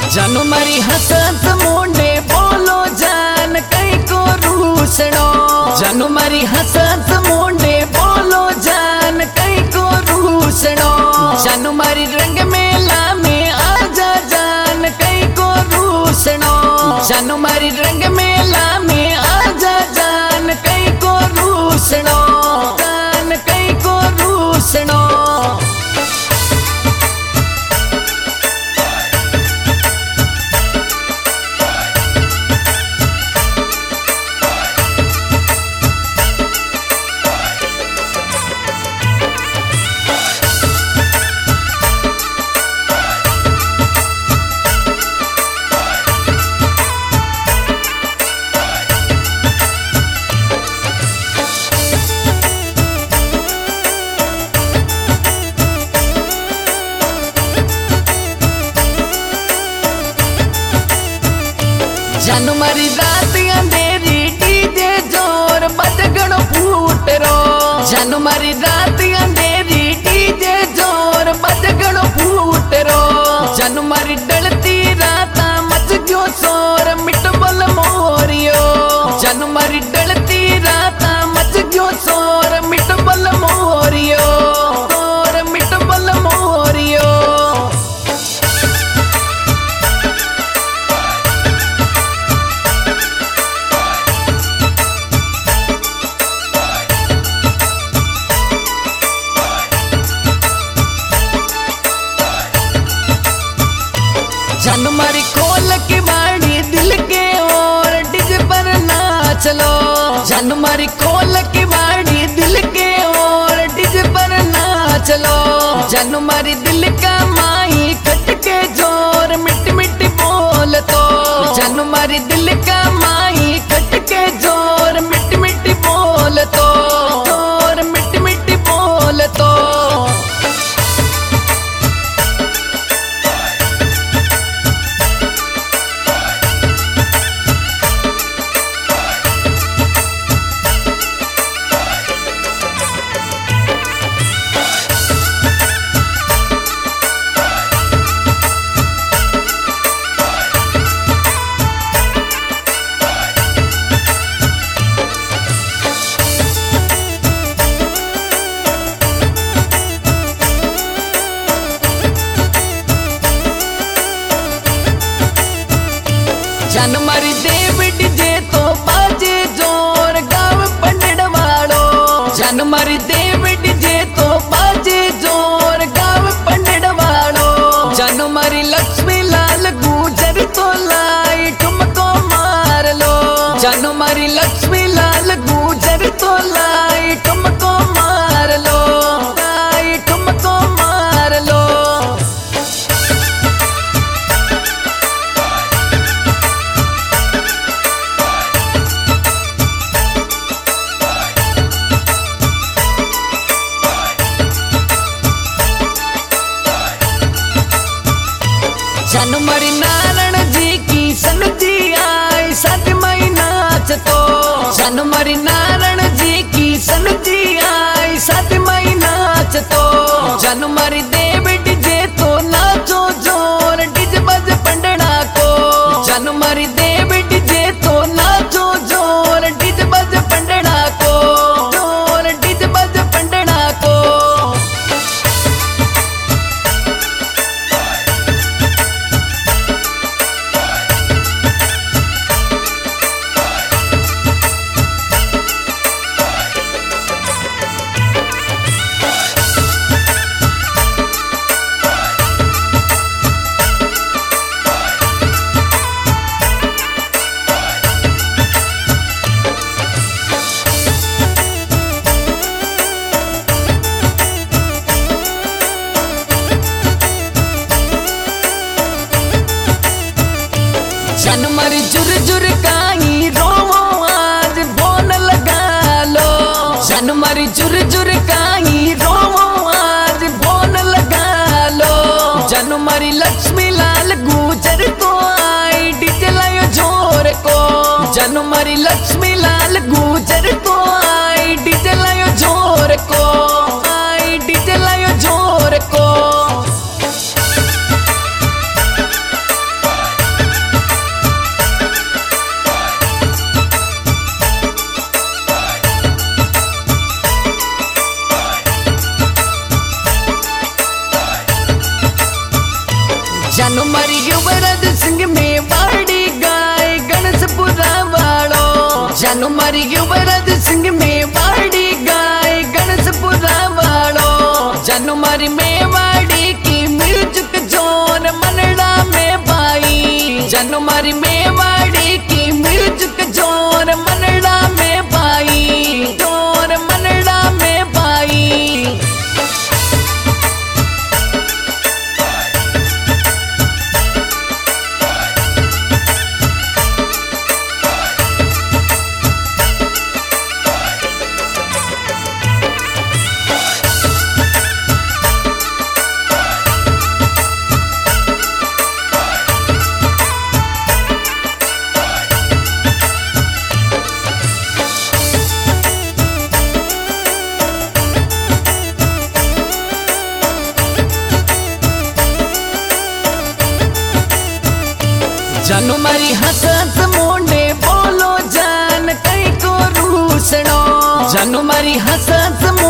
जानू मारी हसत मुंडे बोलो जान कई को रूसणो। जानू मारी हसत मुंडे बोलो जान कई को रूसणो। जानू मारी रंग मेला में आजा जान कई को रूसणो। जानू मारी रंग मेला में आजा जान कई को रूसणो। जान कई को रूसणो। जानू मारी रात अंधेरी डीजे जोर बजगणो फूटरो। जानू मारी रात अंधेरी डीजे जोर बजगणो फूटरो। जानू मारी डलती रात मच गयो शोर मिट बोल मोरियो। जानू मारी डलती रात मच गयो शोर मिट बोल मोरियो। शोर मिट बोल मोरियो। जानू मारी खोल की बाड़ी दिल के और डीजे पर नाच लो। जानू मारी खोल की बाड़ी दिल के और डीजे पर नाच लो। जानू मारी दिल का माई खटके जोर मिट्टी मिट्टी बोल तो। जानू मारी दिल का माई खटके जोर मिट्टी मिट्टी बोल तो। जोर मिट्टी मिट्टी बोल तो। जानू मारी देव डीजे तो बाजे जोर गाँव पंडड़ वालो। जानू मारी देव डीजे तो बाजे जोर गाँव पंडड़ वालो। जानू मारी लक्ष्मी लाल गुजर तो लाई ठुमको मार लो। जानू मारी लक्ष्मी लाल गुजर तो लाई ठुमको मार लो। लाई ठुमको मार लो। जानू मारी नारायण जी की सन जी आई साथ मई नाच तो। जानू मारी नारायण जी की सन जी आई साथ मई नाच तो। जानू मारी देव डीजे तो नाचो जोर डीजे बज पंडड़ा को। जानू मारी देव डीजे तो नाचो जोर डीजे बज पंडड़ा को। जोर डीजे बज पंडड़ा को। जानू मारी जुर जुर काई रोवो आज बोन लगा लो। जानू मारी जुर जुर काई रोवो आज बोन लगा लो। जानू मारी लक्ष्मी लाल गुजर तो आई डीजे लायो जोर को। जानू मारी लक्ष्मी लाल गुजर तो आई डीजे लायो जोर को। आई डीजे लायो जोर को। जनमरी युवराज सिंह मेवाड़ी गाय गणेशपुरा वालो जनमरी युवराज सिंह मेवाड़ी गाय गणेशपुरा वालो जनमरी मेवाड़ी की म्यूजिक जोन मनड़ा में भाई जनमरी मेवाड़ी की म्यूजिक जोन मनड़ा में भाई जोन मनड़ा में भाई जनमरी हसत मोंडे बोलो जान कई को रूसणो जनमरी हसत